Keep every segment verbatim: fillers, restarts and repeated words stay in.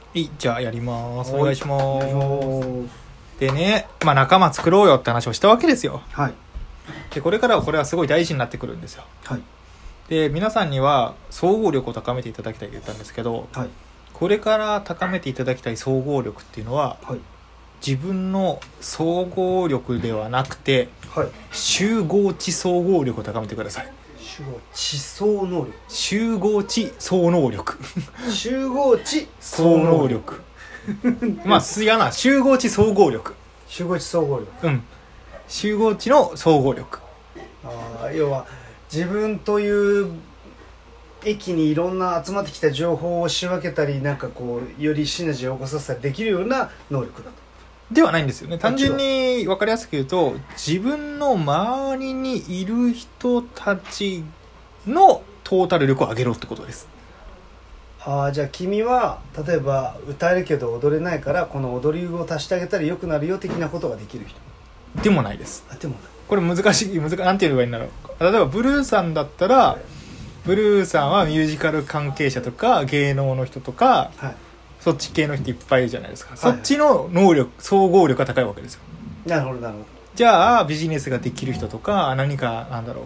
いいじゃあやります。 はいお願いしまお願いしす。 ますでね、まあ仲間作ろうよって話をしたわけですよ。 はいでこれからはこれはすごい大事になってくるんですよ。 はいで皆さんには総合力を高めていただきたいと言ったんですけど、 はいこれから高めていただきたい総合力っていうのははい自分の総合力ではなくてはい集合値総合力を高めてください。 集合地総能力集合値総能力集合値総能力まあすやな集合値総合力集合値総合力うん集合値の総合力。 あー要は自分という駅にいろんな集まってきた情報を仕分けたりなんかこうよりシナジーを起こさせたりできるような能力だと。 ではないんですよね。単純に分かりやすく言うと自分の周りにいる人たちのトータル力を上げろってことです。 ああじゃあ君は例えば歌えるけど踊れないからこの踊りを足してあげたら良くなるよ的なことができる人。 でもないです。 あでもないこれ難しい難なんて言えばいいんだろう。例えばブルーさんだったらブルーさんはミュージカル関係者とか芸能の人とかはいそっち系の人いっぱいいるじゃないですか、 はいそっちの能力総合力が高いわけですよ。 なるほどなるほど。 じゃあビジネスができる人とか何かなんだろう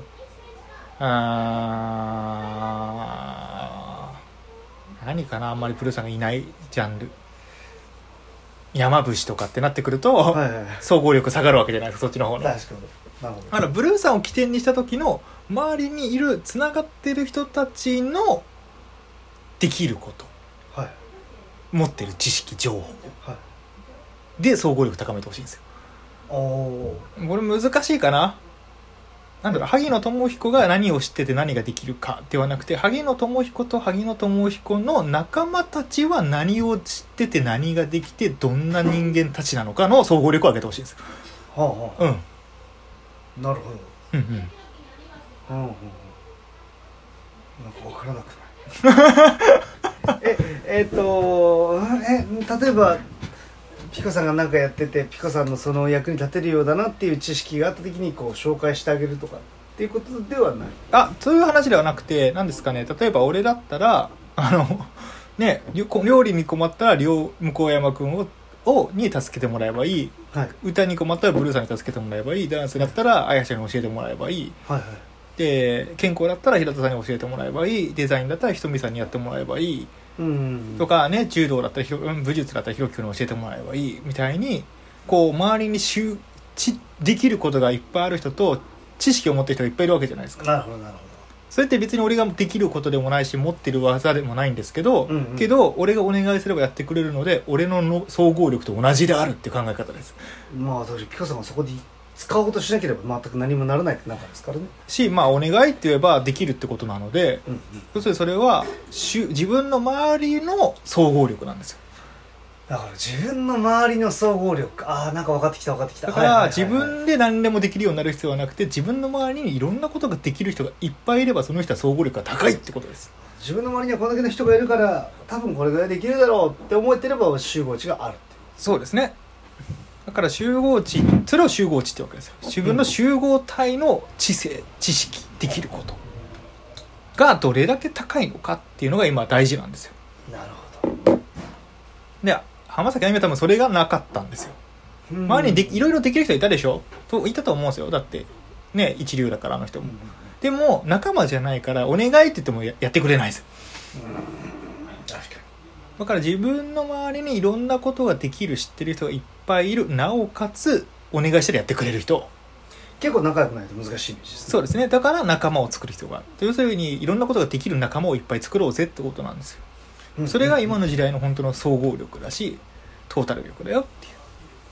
あ何かなあんまりプルーさんがいないジャンル山伏とかってなってくると、 はいはいはい総合力下がるわけじゃないですかそっちの方の。 確かになるほど。 あのブルーさんを起点にした時の周りにいるつながってる人たちのできることはい持ってる知識情報はいで総合力高めてほしいんですよ。 おおこれ難しいかな。なんだろう萩野智彦が何を知ってて何ができるかではなくて萩野智彦と萩野智彦の仲間たちは何を知ってて何ができてどんな人間たちなのかの総合力を上げてほしいんですよ。 はあはうんあなるほど。 うんうんうんうんうんなんか分からなくないええっ、とえ例えばピコさんが何かやっててピコさんのその役に立てるようだなっていう知識があった時にこう紹介してあげるとかっていうことではない。 あそういう話ではなくて何ですかね。例えば俺だったらあのね料理に困ったら向山くんををに助けてもらえばいい。 はい歌に困ったらブルーさんに助けてもらえばいい。ダンスだったらあやちゃんに教えてもらえばいい。 はいはいで健康だったら平田さんに教えてもらえばいい。デザインだったらひとみさんにやってもらえばいいうんとかね。柔道だったらひろ武術だったらひろきくんに教えてもらえばいいみたいにこう周りに集知できることがいっぱいある人と知識を持ってる人がいっぱいいるわけじゃないですか。 なるほどなるほそれって別に俺ができることでもないし持ってる技でもないんですけど、 うんうんけど俺がお願いすればやってくれるので俺のの総合力と同じであるっていう考え方です。 ど。まあ私ピコさんがそこで使おうとしなければ全く何もならないって中ですからね。 しまあお願いって言えばできるってことなので、 うんうん要するにそれはしゅ自分の周りの総合力なんですよ。 だから自分の周りの総合力ああなんか分かってきた分かってきた。 だからはいはいはいはい自分で何でもできるようになる必要はなくて自分の周りにいろんなことができる人がいっぱいいればその人は総合力が高いってことです。 自分の周りにはこれだけの人がいるから多分これぐらいできるだろうって思ってれば集合値があるってそうですね。だから集合値それを集合値ってわけですよ。自分の集合体の知性知識できることがどれだけ高いのかっていうのが今大事なんですよ。 なるほど。 で浜崎あゆみは多分それがなかったんですよ。周りにでいろいろできる人いたでしょといたと思うんですよ。だってね一流だからあの人も、 うんでも仲間じゃないからお願いって言っても や, やってくれないですよ。 確かだから自分の周りにいろんなことができる知ってる人がいっぱいいる。なおかつお願いしたらやってくれる人。 に結構仲良くないと難しいイメージですね。 そうですね。だから仲間を作る必要がある。要するにいろんなことができる仲間をいっぱい作ろうぜってことなんですよ。 うんそれが今の時代の本当の総合力だしトータル力だよっていう。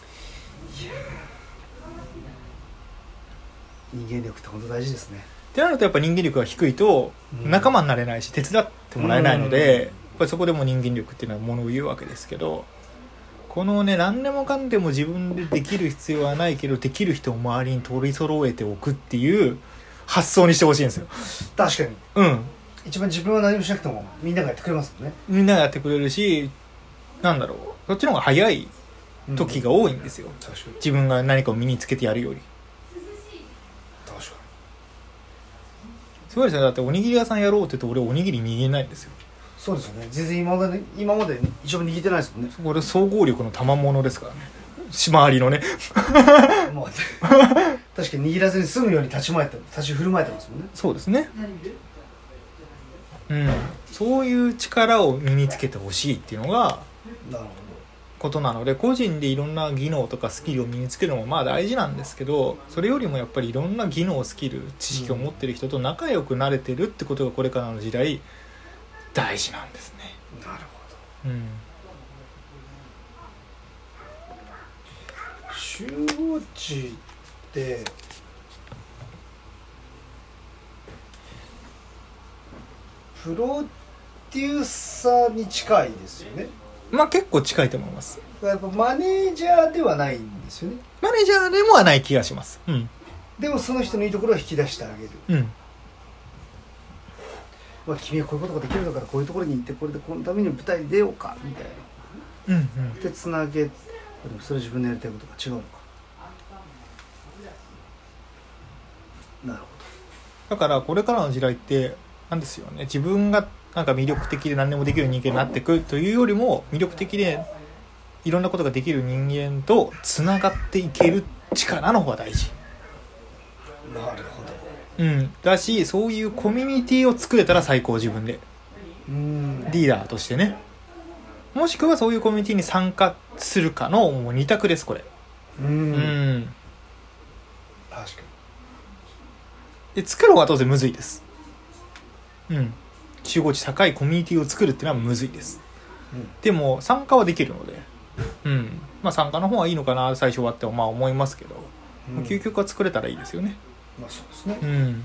人間力って本当大事ですね。 ってなるとやっぱ人間力が低いと仲間になれないし手伝ってもらえないので、やっぱりそこでも人間力っていうのはものを言うわけですけど、このね何でもかんでも自分でできる必要はないけどできる人を周りに取り揃えておくっていう発想にしてほしいんですよ。 確かにうん一番自分は何もしなくてもみんながやってくれますもんね。 みんながやってくれるしなんだろうそっちの方が早い時が多いんですよ、 うん確かに自分が何かを身につけてやるより。 確かすごいですね。だっておにぎり屋さんやろうって言うと俺おにぎり握れないんですよ。 にそうですよね。全然今まで今まで一応握ってないですもんね。 これ総合力の賜物ですからね、周りのねまあ確かに握らずに済むように立ち回って立ち振る舞えてますもんね。 そうですね、うん、そういう力を身につけてほしいっていうのがなるほことなので、個人でいろんな技能とかスキルを身につけるのもまあ大事なんですけど、それよりもやっぱりいろんな技能スキル知識を持ってる人と仲良くなれてるってことがこれからの時代大事なんですね。 ど。なるほうん、 ど。集合値ってプロデューサーに近いですよね。 まあ結構近いと思います。 やっぱマネージャーではないんですよね。 マネージャーでもはない気がします。うん。 でもその人のいいところを引き出してあげる。 うん。 まあ、君はこういうことができるんだからこういうところに行ってこれでこのために舞台に出ようかみたいな。 うんうん。 でつなげ。でもそれ自分のやりたいことが違うのか。なるほだからこれからの時代ってなんですよね。自分がなんか魅力的で何でもできる人間になっていくというよりも、魅力的でいろんなことができる人間とつながっていける力の方が大事。 ど。なるほど。 うん。だし、そういうコミュニティを作れたら最高、自分で。 うんリーダーとしてね。もしくはそういうコミュニティに参加するかのもう二択です、これ。 うん、 うん。 確かで、作る方が当然むずいです。うん。集合値高いコミュニティを作るっていうのはむずいです。 に、うん、 でも参加はできるので、うん。まあ参加の方がいいのかな、最初はってまあ思いますけど、 うん、 究極は作れたらいいですよね。 まあそうですね。 うん。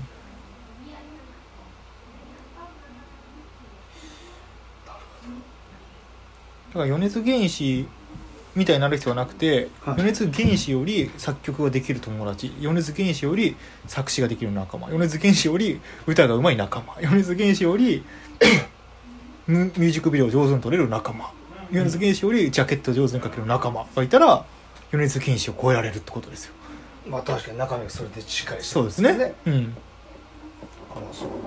だから米津玄師みたいになる必要はなくて、 はい、 米津玄師より作曲ができる友達、米津玄師より作詞ができる仲間、米津玄師より歌が上手い仲間、米津玄師よりミュージックビデオ上手に撮れる仲間、米津玄師よりジャケット上手に描ける仲間がいたら米津玄師を超えられるってことですよ。 まあ確かに中身がそれでしっかりしてそうですね。うん。 あのそう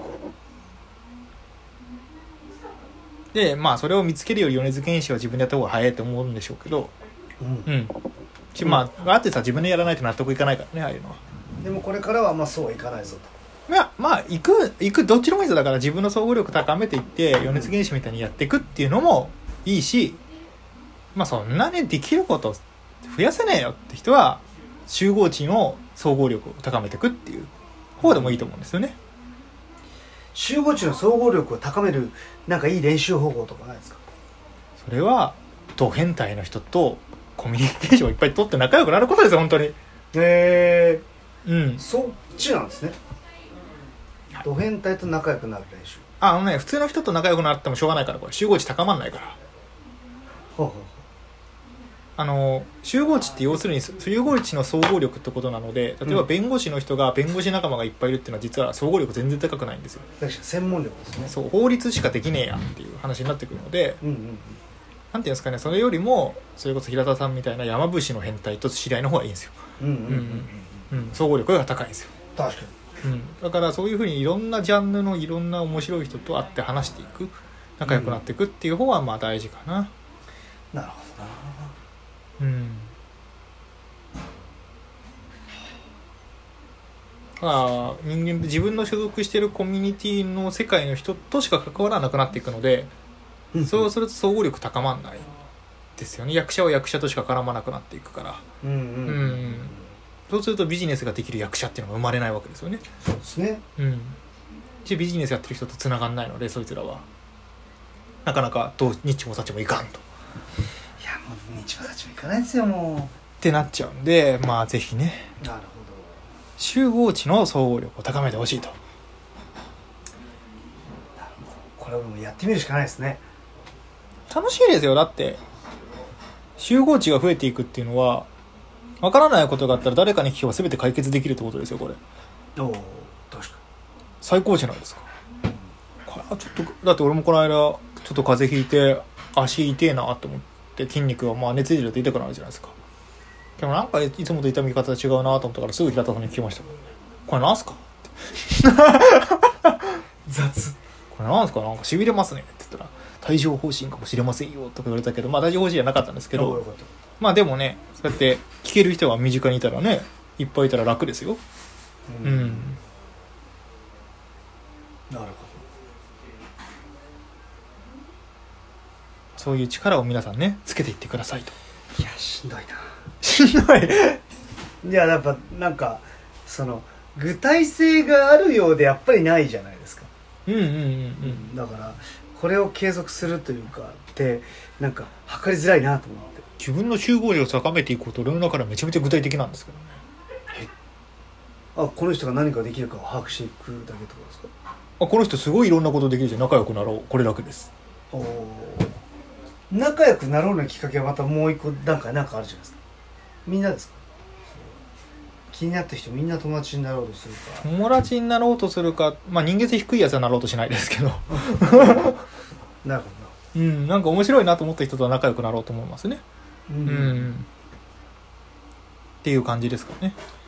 でまあそれを見つけるより米津玄師は自分でやった方が早いと思うんでしょうけど、 うん、 うん。しまあアーティストは自分でやらないと納得いかないからね、ああいうのは。 でもこれからはまあそうはいかないぞと。 いやまあ行く行くどっちでもいいぞ。だから自分の総合力高めていって米津玄師みたいにやっていくっていうのもいいし、まあそんなにできること増やせねえよって人は集合値の総合力を高めていくっていう方でもいいと思うんですよね。 集合値の総合力を高めるなんかいい練習方法とかないですか？ それはド変態の人とコミュニケーションをいっぱい取って仲良くなることですよ、本当に。 へえー、 うん。 そっちなんですね。ド変態と仲良くなる練習。 あのね、普通の人と仲良くなってもしょうがないから、これ集合値高まんないから。 ほうほう。 あの集合値って要するに集合値の総合力ってことなので、例えば弁護士の人が弁護士仲間がいっぱいいるっていうのは実は総合力全然高くないんですよ。 確かに専門力ですね。 そう、法律しかできねえやんっていう話になってくるので、 うんうんうん、 なんていうんですかね、それよりもそれこそ平田さんみたいな山伏の変態と知り合いの方がいいんですよ。 うんうんうんうん、 うん、総合力が高いんですよ。 確かに、うん、だからそういうふうにいろんなジャンルのいろんな面白い人と会って話していく、仲良くなっていくっていう方はまあ大事かな。 うん、なるほどな。 うん。だから人間って自分の所属しているコミュニティの世界の人としか関わらなくなっていくので、うん、そうすると総合力高まんないですよね。役者は役者としか絡まなくなっていくから、 うんうんうん、 そうするとビジネスができる役者っていうのが生まれないわけですよね。 そうですね。 うん。でビジネスやってる人とつながんないので、そいつらはなかなかどうニッチもサッチもいかんと。 いやもうニッチもサッチもいかないですよもうってなっちゃうんで、まあぜひね。 なるほど。 集合値の総合力を高めてほしいと。 なるほど。これはもうやってみるしかないですね。 楽しいですよ。だって集合値が増えていくっていうのは、わからないことがあったら誰かに聞けば全て解決できるってことですよ、これ。 おお、確かに最高じゃないですか。うん、ちょっとだって俺もこの間ちょっと風邪ひいて足痛えなと思って、筋肉はまあ熱出ると痛くなるじゃないですか。でもなんかいつもと痛み方違うなと思ったからすぐ平田さんに聞きましたもんね。これなんすかって雑。 これなんすか、なんか痺れますねって言ったら、 帯状疱疹かもしれませんよとか言われたけど、まあ帯状疱疹じゃなかったんですけど、 よかったまあでもねそうやって聞ける人が身近にいたらねいっぱいいたら楽ですよ。 うん、 うん、 なるほそういう力を皆さんねつけていってくださいと。 ど。いやしんどいな。 しんどいいややっぱなんかその具体性があるようでやっぱりないじゃないですか。 うんうんうんうんだからこれを継続するというかってなんか測りづらいなと思って。 自分の集合力を高めていくこと俺の中ではめちゃめちゃ具体的なんですけどね。 あこの人が何かできるかを把握していくだけってことですか。 あこの人すごいいろんなことできるじゃん仲良くなろうこれだけです。 おー仲良くなろうのきっかけはまたもう一個段階なんかあるじゃないですか。みんなですか。気になった人みんな友達になろうとするか。 友達になろうとするか、まあ人間性低いやつはなろうとしないですけどなるほうんなんか面白いなと思った人とは仲良くなろうと思いますね。 ど。ううん、うん、っていう感じですかね。